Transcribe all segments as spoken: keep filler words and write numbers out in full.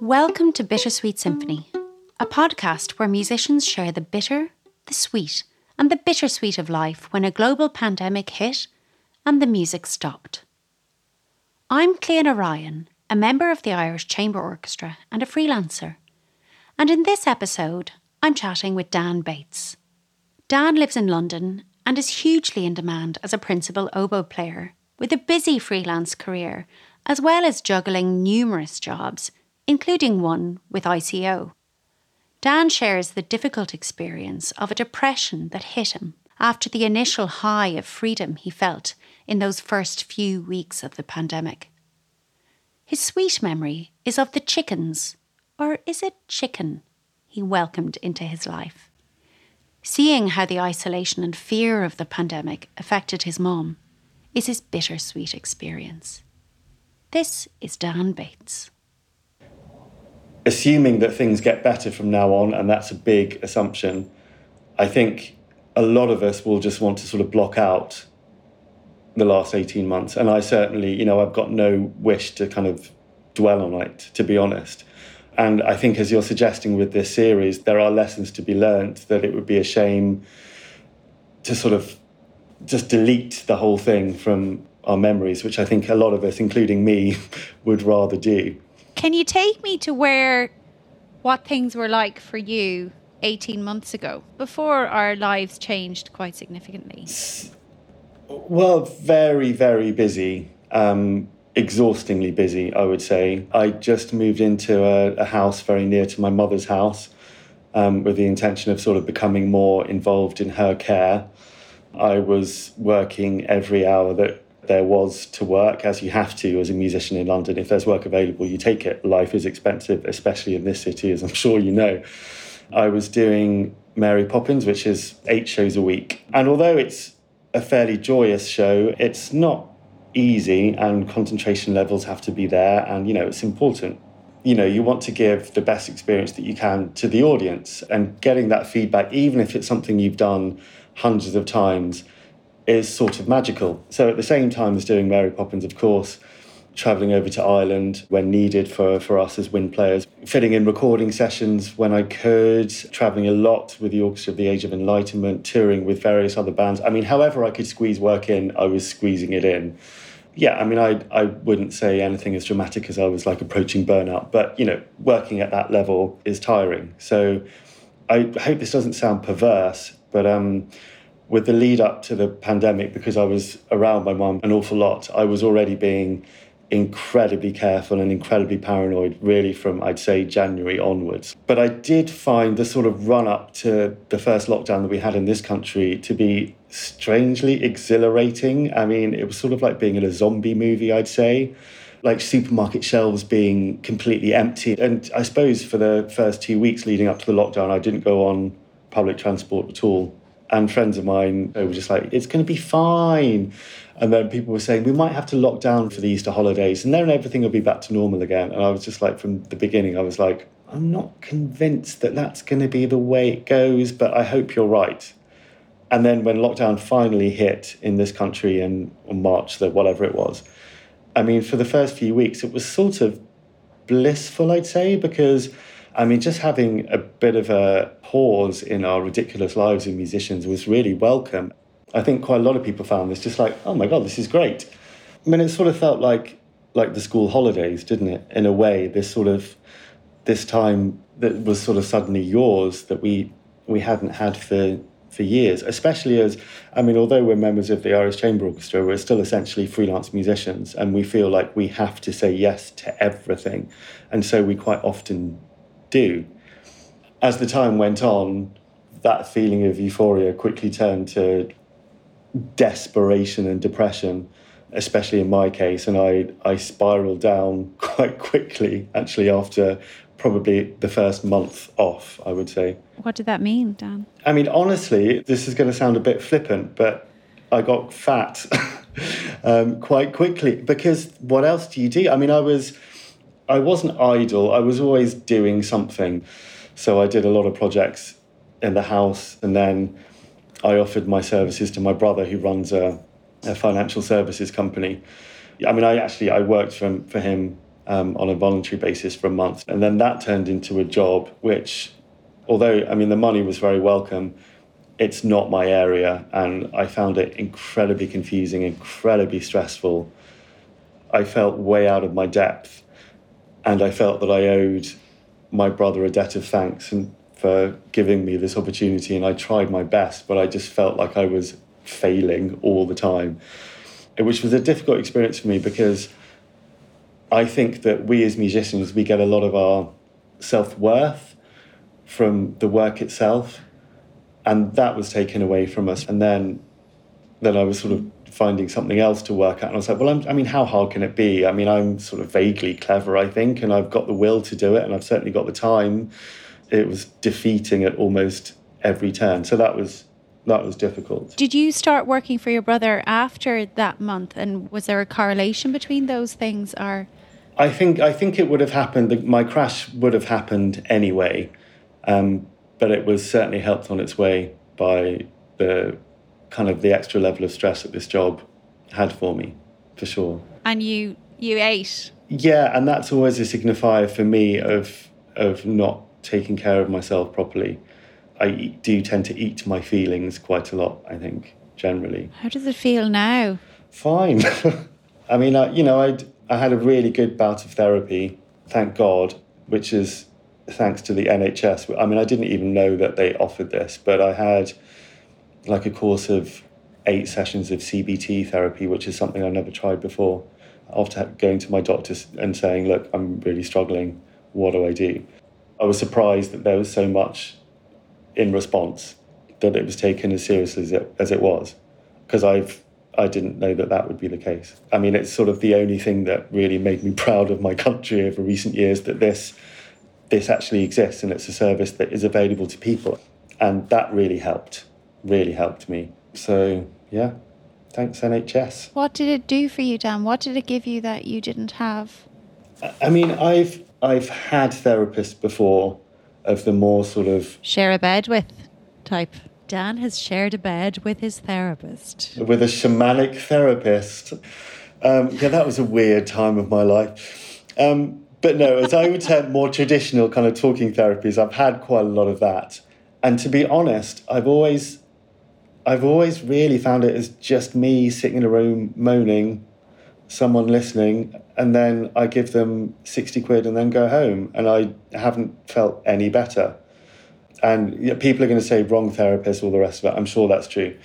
Welcome to Bittersweet Symphony, a podcast where musicians share the bitter, the sweet, and the bittersweet of life when a global pandemic hit and the music stopped. I'm Cleona Ryan, a member of the Irish Chamber Orchestra and a freelancer. And in this episode, I'm chatting with Dan Bates. Dan lives in London and is hugely in demand as a principal oboe player with a busy freelance career, as well as juggling numerous jobs, including one with I C O. Dan shares the difficult experience of a depression that hit him after the initial high of freedom he felt in those first few weeks of the pandemic. His sweet memory is of the chickens, or is it chicken, he welcomed into his life. Seeing how the isolation and fear of the pandemic affected his mum is his bittersweet experience. This is Dan Bates. Assuming that things get better from now on, and that's a big assumption, I think a lot of us will just want to sort of block out the last eighteen months. And I certainly, you know, I've got no wish to kind of dwell on it, to be honest. And I think, as you're suggesting with this series, there are lessons to be learnt, that it would be a shame to sort of just delete the whole thing from our memories, which I think a lot of us, including me, would rather do. Can you take me to where, what things were like for you eighteen months ago, before our lives changed quite significantly? Well, very, very busy, um, exhaustingly busy, I would say. I just moved into a, a house very near to my mother's house um, with the intention of sort of becoming more involved in her care. I was working every hour that there was to work, as you have to as a musician in London. If there's work available, you take it. Life is expensive, especially in this city, as I'm sure you know. I was doing Mary Poppins, which is eight shows a week. And although it's a fairly joyous show, it's not easy, and concentration levels have to be there. And, you know, it's important. You know, you want to give the best experience that you can to the audience, and getting that feedback, even if it's something you've done hundreds of times, is sort of magical. So at the same time as doing Mary Poppins, of course, travelling over to Ireland when needed for, for us as wind players, fitting in recording sessions when I could, travelling a lot with the Orchestra of the Age of Enlightenment, touring with various other bands. I mean, however I could squeeze work in, I was squeezing it in. Yeah, I mean, I I wouldn't say anything as dramatic as I was like approaching burnout, but, you know, working at that level is tiring. So I hope this doesn't sound perverse, but um, with the lead up to the pandemic, because I was around my mum an awful lot, I was already being incredibly careful and incredibly paranoid, really from, I'd say, January onwards. But I did find the sort of run up to the first lockdown that we had in this country to be strangely exhilarating. I mean, it was sort of like being in a zombie movie, I'd say, like supermarket shelves being completely empty. And I suppose for the first two weeks leading up to the lockdown, I didn't go on public transport at all. And friends of mine, they were just like, it's going to be fine. And then people were saying, we might have to lock down for the Easter holidays and then everything will be back to normal again. And I was just like, from the beginning, I was like, I'm not convinced that that's going to be the way it goes, but I hope you're right. And then when lockdown finally hit in this country in on March, the whatever it was, I mean, for the first few weeks, it was sort of blissful, I'd say, because I mean, just having a bit of a pause in our ridiculous lives as musicians was really welcome. I think quite a lot of people found this just like, oh my God, this is great. I mean, it sort of felt like like the school holidays, didn't it? In a way, this sort of, this time that was sort of suddenly yours that we we hadn't had for, for years, especially as, I mean, although we're members of the Irish Chamber Orchestra, we're still essentially freelance musicians, and we feel like we have to say yes to everything. And so we quite often do. As the time went on, that feeling of euphoria quickly turned to desperation and depression, especially in my case, and I I spiraled down quite quickly, actually, after probably the first month off, I would say. What did that mean, Dan? I mean, honestly, this is going to sound a bit flippant, but I got fat um, quite quickly, because what else do you do? I mean, I was... I wasn't idle. I was always doing something. So I did a lot of projects in the house, and then I offered my services to my brother, who runs a, a financial services company. I mean, I actually, I worked for, for him um, on a voluntary basis for a month. And then that turned into a job, which, although, I mean, the money was very welcome, it's not my area. And I found it incredibly confusing, incredibly stressful. I felt way out of my depth. And I felt that I owed my brother a debt of thanks and for giving me this opportunity. And I tried my best, but I just felt like I was failing all the time, which was a difficult experience for me because I think that we as musicians, we get a lot of our self-worth from the work itself, and that was taken away from us. And then then I was sort of finding something else to work at, and I was like, well, I'm, I mean, how hard can it be? I mean, I'm sort of vaguely clever, I think, and I've got the will to do it, and I've certainly got the time. It was defeating at almost every turn, so that was that was difficult. Did you start working for your brother after that month, and was there a correlation between those things, or...? I think I think it would have happened. My crash would have happened anyway, um, but it was certainly helped on its way by the kind of the extra level of stress that this job had for me, for sure. And you you ate. Yeah, and that's always a signifier for me of of not taking care of myself properly. I eat, do tend to eat my feelings quite a lot, I think, generally. How does it feel now? Fine. I mean, I, you know, I'd. I had a really good bout of therapy, thank God, which is thanks to the N H S. I mean, I didn't even know that they offered this, but I had like a course of eight sessions of C B T therapy, which is something I've never tried before, after going to my doctor and saying, look, I'm really struggling. What do I do? I was surprised that there was so much in response, that it was taken as seriously as it, as it was, because I've I didn't know that that would be the case. I mean, it's sort of the only thing that really made me proud of my country over recent years, that this this actually exists and it's a service that is available to people. And that really helped, really helped me. So, yeah, thanks N H S. What did it do for you, Dan? What did it give you that you didn't have? I mean, I've I've had therapists before of the more sort of... Share a bed with type. Dan has shared a bed with his therapist. With a shamanic therapist. Um, yeah, that was a weird time of my life. Um, but no, as I would say, more traditional kind of talking therapies, I've had quite a lot of that. And to be honest, I've always, I've always really found it as just me sitting in a room moaning, someone listening, and then I give them sixty quid and then go home. And I haven't felt any better. And you know, people are going to say wrong therapist, all the rest of it. I'm sure that's true.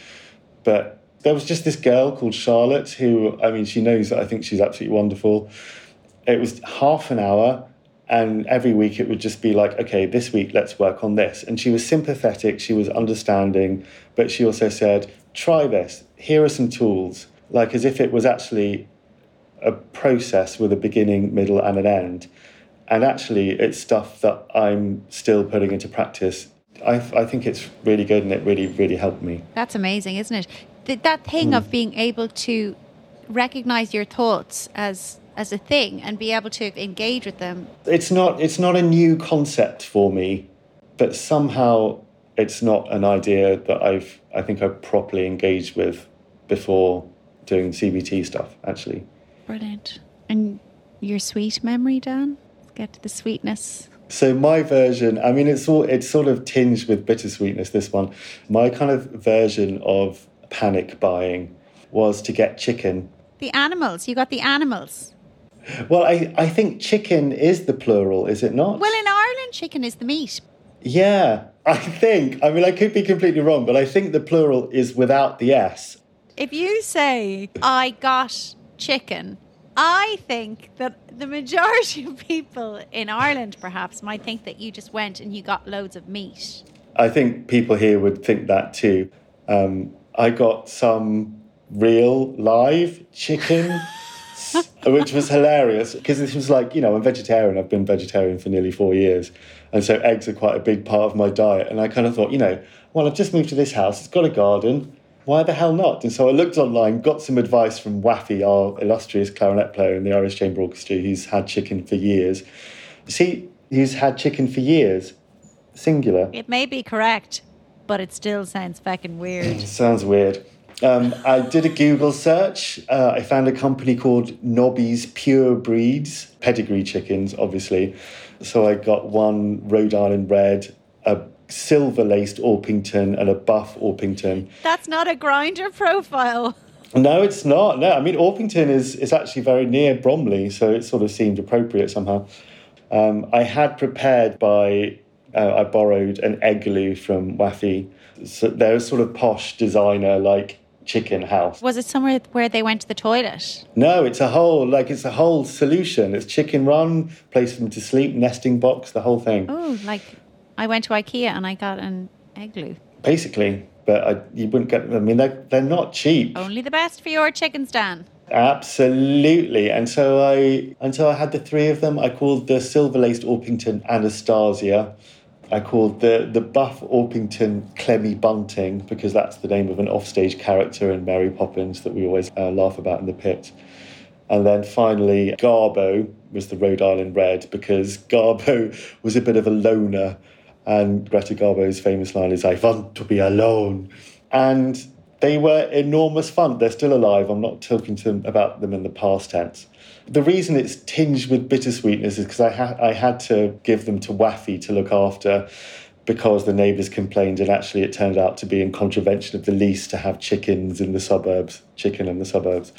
But there was just this girl called Charlotte who, I mean, she knows that I think she's absolutely wonderful. It was half an hour, and every week it would just be like, okay, this week let's work on this. And she was sympathetic, she was understanding, but she also said, try this, here are some tools, like as if it was actually a process with a beginning, middle and an end. And actually, it's stuff that I'm still putting into practice. I, I think it's really good, and it really, really helped me. That's amazing, isn't it? Th- that thing mm. of being able to recognise your thoughts as as a thing and be able to engage with them. It's not it's not a new concept for me, but somehow it's not an idea that I've I think I've properly engaged with before doing C B T stuff, actually. Brilliant. And your sweet memory, Dan? Get to the sweetness. So my version, I mean, it's all it's sort of tinged with bittersweetness, this one. My kind of version of panic buying was to get chicken. The animals, you got the animals. Well, I, I think chicken is the plural, is it not? Well, in Ireland, chicken is the meat. Yeah, I think. I mean, I could be completely wrong, but I think the plural is without the S. If you say, I got chicken, I think that the majority of people in Ireland perhaps might think that you just went and you got loads of meat. I think people here would think that too. Um, I got some real live chicken, which was hilarious because this was like, you know, I'm vegetarian. I've been vegetarian for nearly four years. And so eggs are quite a big part of my diet. And I kind of thought, you know, well, I've just moved to this house. It's got a garden. Why the hell not? And so I looked online, got some advice from Waffy, our illustrious clarinet player in the Irish Chamber Orchestra, who's had chicken for years. See, he's had chicken for years. Singular. It may be correct, but it still sounds fucking weird. It sounds weird. Um, I did a Google search. Uh, I found a company called Nobby's Pure Breeds, pedigree chickens, obviously. So I got one Rhode Island Red, a silver-laced Orpington and a buff Orpington. That's not a grinder profile. No, it's not. No, I mean, Orpington is, is actually very near Bromley, so it sort of seemed appropriate somehow. Um, I had prepared by, uh, I borrowed an Egloo from Waffy. So they're a sort of posh designer, like, chicken house. Was it somewhere where they went to the toilet? No, it's a whole, like, it's a whole solution. It's chicken run, place for them to sleep, nesting box, the whole thing. Oh, like, I went to IKEA and I got an Egloo. Basically. But I, you wouldn't get them. I mean, they're, they're not cheap. Only the best for your chicken, Stan. Absolutely. And so I, until I had the three of them, I called the silver-laced Orpington Anastasia. I called the, the buff Orpington Clemmy Bunting, because that's the name of an offstage character in Mary Poppins that we always uh, laugh about in the pit. And then finally, Garbo was the Rhode Island Red, because Garbo was a bit of a loner. And Greta Garbo's famous line is, "I want to be alone." And they were enormous fun. They're still alive. I'm not talking to them about them in the past tense. The reason it's tinged with bittersweetness is because I, ha- I had to give them to Waffy to look after, because the neighbours complained, and actually it turned out to be in contravention of the lease to have chickens in the suburbs, chicken in the suburbs.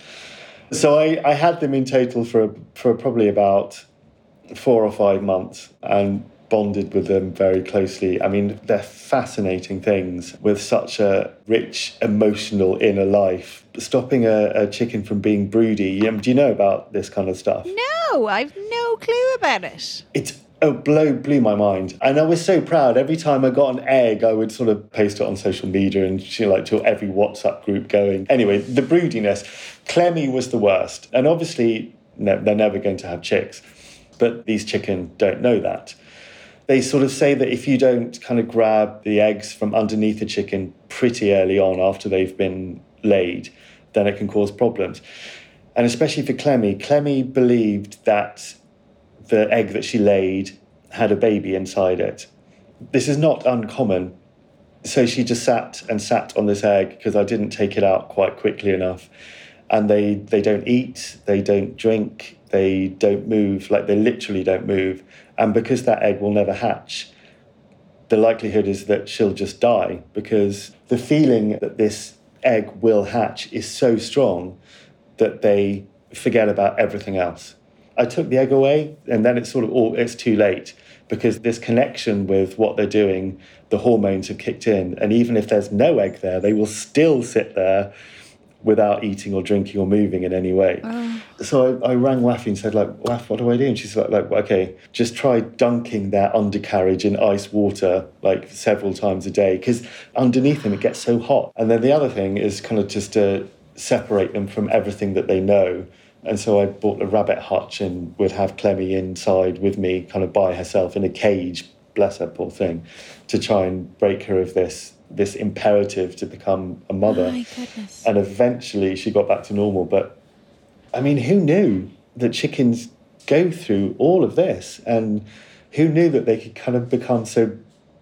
So I, I had them in total for, for probably about four or five months, and bonded with them very closely. I mean, they're fascinating things with such a rich, emotional inner life. Stopping a, a chicken from being broody. Um, do you know about this kind of stuff? No, I've no clue about it. It's oh, blow, blew my mind. And I was so proud. Every time I got an egg, I would sort of post it on social media and you know, like to every WhatsApp group going. Anyway, the broodiness. Clemmy was the worst. And obviously, no, they're never going to have chicks. But these chicken don't know that. They sort of say that if you don't kind of grab the eggs from underneath the chicken pretty early on after they've been laid, then it can cause problems. And especially for Clemmy, Clemmy believed that the egg that she laid had a baby inside it. This is not uncommon. So she just sat and sat on this egg because I didn't take it out quite quickly enough. And they, they don't eat, they don't drink, they don't move, like they literally don't move. And because that egg will never hatch, the likelihood is that she'll just die, because the feeling that this egg will hatch is so strong that they forget about everything else. I took the egg away, and then it's sort of all, it's too late, because this connection with what they're doing, the hormones have kicked in. And even if there's no egg there, they will still sit there without eating or drinking or moving in any way. Oh. So I, I rang Waffy and said, like, Waff, what do I do? And she's like, like, okay, just try dunking their undercarriage in ice water like several times a day, because underneath them it gets so hot. And then the other thing is kind of just to separate them from everything that they know. And so I bought a rabbit hutch and would have Clemmy inside with me, kind of by herself in a cage, bless her, poor thing, to try and break her of this this imperative to become a mother. Oh my goodness. And eventually she got back to normal. But I mean, who knew that chickens go through all of this? And who knew that they could kind of become so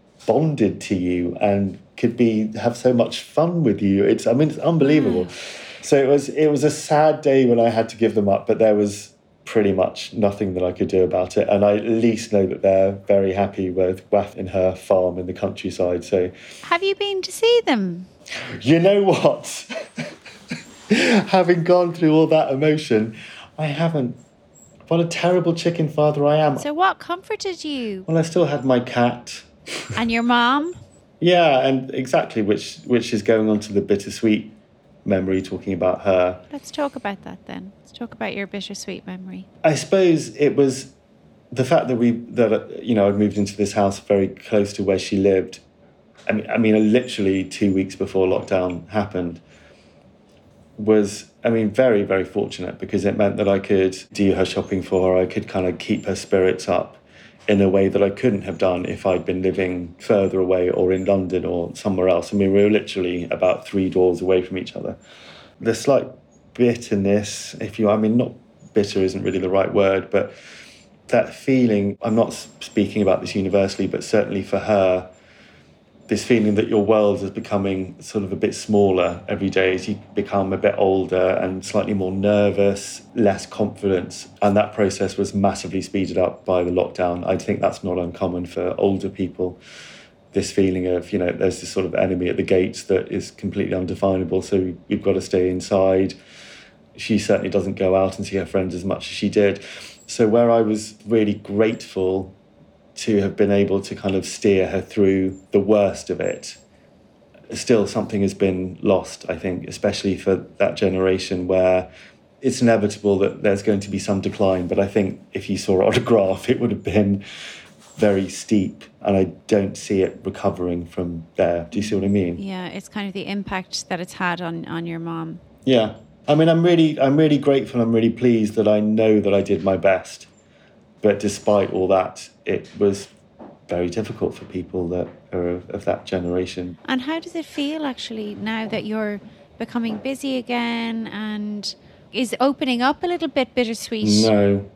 bonded to you and could be have so much fun with you? It's I mean, it's unbelievable. Yeah. So it was it was a sad day when I had to give them up, but there was pretty much nothing that I could do about it. And I at least know that they're very happy with Waff in her farm in the countryside. So, have you been to see them? You know what? Having gone through all that emotion, I haven't. What a terrible chicken father I am. So what comforted you? Well, I still had my cat. And your mom? Yeah, and exactly, which which is going on to the bittersweet memory, talking about her. Let's talk about that then. Let's talk about your bittersweet memory. I suppose it was the fact that we, that you know, I'd moved into this house very close to where she lived. I mean, I mean, literally two weeks before lockdown happened. Was, I mean, very, very fortunate, because it meant that I could do her shopping for her. I could kind of keep her spirits up in a way that I couldn't have done if I'd been living further away or in London or somewhere else. I mean, we were literally about three doors away from each other. The slight bitterness, if you, I mean, not bitter isn't really the right word, but that feeling, I'm not speaking about this universally, but certainly for her, this feeling that your world is becoming sort of a bit smaller every day as you become a bit older and slightly more nervous, less confidence. And that process was massively speeded up by the lockdown. I think that's not uncommon for older people. This feeling of, you know, there's this sort of enemy at the gates that is completely undefinable. So we've got to stay inside. She certainly doesn't go out and see her friends as much as she did. So where I was really grateful to have been able to kind of steer her through the worst of it, still something has been lost, I think, especially for that generation where it's inevitable that there's going to be some decline. But I think if you saw it on a graph, it would have been very steep, and I don't see it recovering from there. Do you see what I mean? Yeah, it's kind of the impact that it's had on, on your mom. Yeah. I mean, I'm really, I'm really grateful. I'm really pleased that I know that I did my best. But despite all that, it was very difficult for people that are of, of that generation. And how does it feel actually now that you're becoming busy again, and is opening up a little bit bittersweet? No.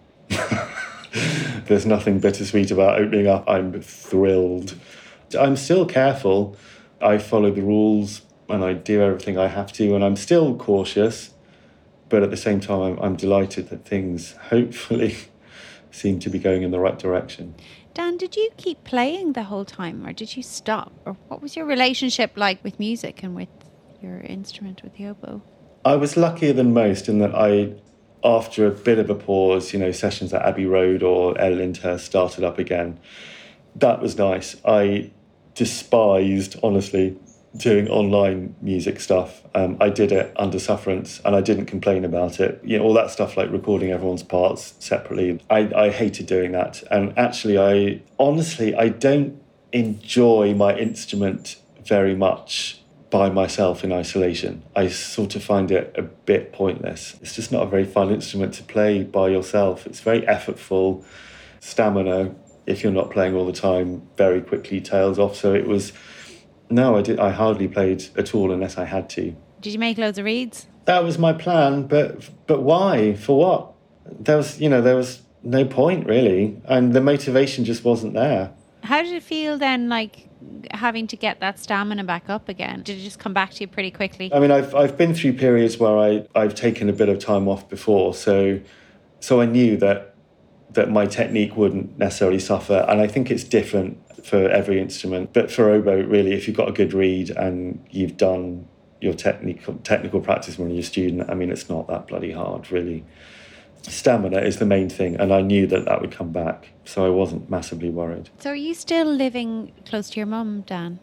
There's nothing bittersweet about opening up. I'm thrilled. I'm still careful. I follow the rules and I do everything I have to, and I'm still cautious. But at the same time, I'm, I'm delighted that things hopefully seem to be going in the right direction. Dan, did you keep playing the whole time, or did you stop? Or what was your relationship like with music and with your instrument, with the oboe? I was luckier than most in that I, after a bit of a pause, you know, sessions at Abbey Road or Ella Lyndhurst started up again. That was nice. I despised, honestly, doing online music stuff. Um, I did it under sufferance and I didn't complain about it. You know, all that stuff like recording everyone's parts separately. I, I hated doing that. And actually, I honestly, I don't enjoy my instrument very much by myself in isolation. I sort of find it a bit pointless. It's just not a very fun instrument to play by yourself. It's very effortful. Stamina, if you're not playing all the time, very quickly tails off. So it was... No, I did. I hardly played at all unless I had to. Did you make loads of reeds? That was my plan, but but why? For what? There was, you know, there was no point really, and the motivation just wasn't there. How did it feel then, like having to get that stamina back up again? Did it just come back to you pretty quickly? I mean, I've I've been through periods where I I've taken a bit of time off before, so so I knew that that my technique wouldn't necessarily suffer, and I think it's different for every instrument. But for oboe, really, if you've got a good reed and you've done your technical technical practice when you're a student, I mean, it's not that bloody hard, really. Stamina is the main thing, and I knew that that would come back, so I wasn't massively worried. So are you still living close to your mum, Dan?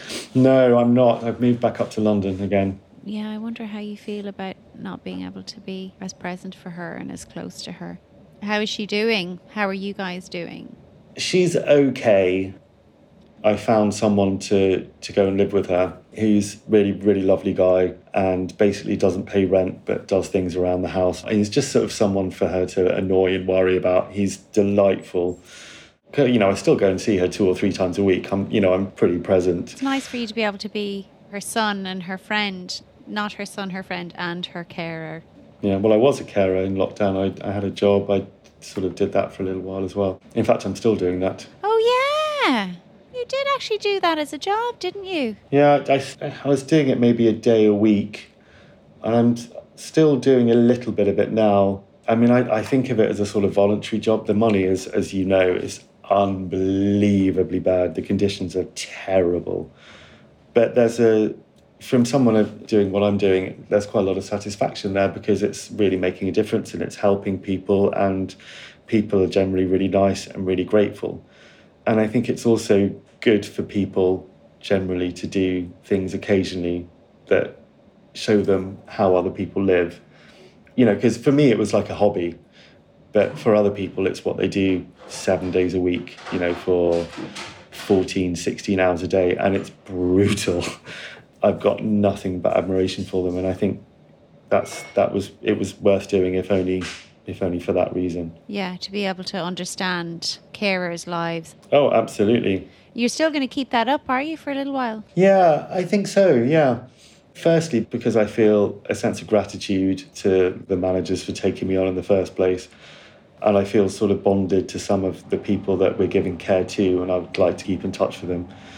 No, I'm not. I've moved back up to London again. Yeah, I wonder how you feel about not being able to be as present for her and as close to her. How is she doing? How are you guys doing? She's okay. I found someone to, to go and live with her. He's really, really lovely guy and basically doesn't pay rent but does things around the house. He's just sort of someone for her to annoy and worry about. He's delightful. You know, I still go and see her two or three times a week. I'm, you know, I'm pretty present. It's nice for you to be able to be her son and her friend, not her son, her friend, and her carer. Yeah, well, I was a carer in lockdown. I, I had a job. I sort of did that for a little while as well. In fact, I'm still doing that. Oh, yeah. You did actually do that as a job, didn't you? Yeah, I, I was doing it maybe a day a week. And I'm still doing a little bit of it now. I mean, I, I think of it as a sort of voluntary job. The money is, as you know, is unbelievably bad. The conditions are terrible. But there's a, from someone doing what I'm doing, there's quite a lot of satisfaction there because it's really making a difference and it's helping people, and people are generally really nice and really grateful. And I think it's also good for people generally to do things occasionally that show them how other people live. You know, because for me it was like a hobby, but for other people it's what they do seven days a week, you know, for fourteen, sixteen hours a day, and it's brutal. I've got nothing but admiration for them, and I think that's that was it was worth doing, if only if only for that reason. Yeah, to be able to understand carers' lives. Oh, absolutely. You're still going to keep that up, are you, for a little while? Yeah, I think so, yeah. Firstly, because I feel a sense of gratitude to the managers for taking me on in the first place. And I feel sort of bonded to some of the people that we're giving care to, and I would like to keep in touch with them.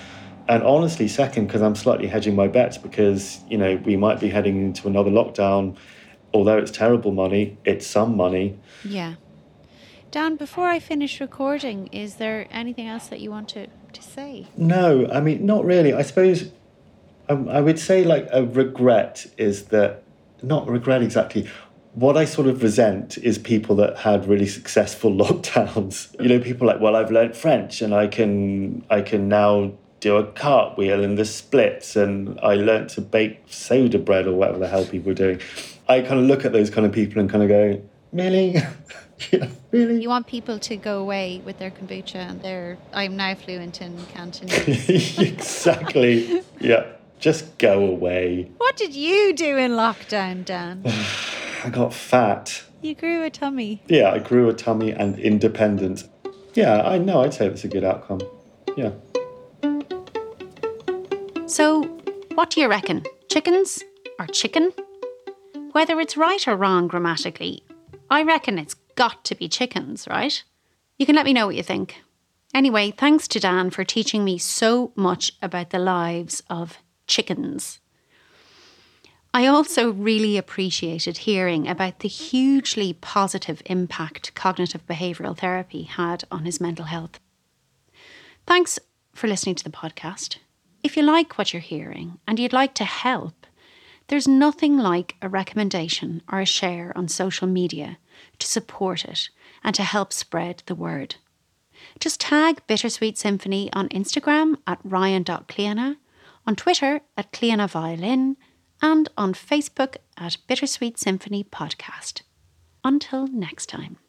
And honestly, second, because I'm slightly hedging my bets because, you know, we might be heading into another lockdown. Although it's terrible money, it's some money. Yeah. Dan, before I finish recording, is there anything else that you want to, to say? No, I mean, not really. I suppose um, I would say like a regret is that, not regret exactly, what I sort of resent is people that had really successful lockdowns. You know, people like, well, I've learned French and I can I can now do a cartwheel and the splits, and I learnt to bake soda bread or whatever the hell people are doing. I kind of look at those kind of people and kind of go, really? Yeah, really? You want people to go away with their kombucha and their, I'm now fluent in Cantonese. Exactly. Yeah. Just go away. What did you do in lockdown, Dan? I got fat. You grew a tummy. Yeah, I grew a tummy and independent. Yeah, I know. I'd say that's a good outcome. Yeah. So, what do you reckon? Chickens or chicken? Whether it's right or wrong grammatically, I reckon it's got to be chickens, right? You can let me know what you think. Anyway, thanks to Dan for teaching me so much about the lives of chickens. I also really appreciated hearing about the hugely positive impact cognitive behavioural therapy had on his mental health. Thanks for listening to the podcast. If you like what you're hearing and you'd like to help, there's nothing like a recommendation or a share on social media to support it and to help spread the word. Just tag Bittersweet Symphony on Instagram at ryan dot cliona, on Twitter at Cliona Violin, and on Facebook at Bittersweet Symphony Podcast. Until next time.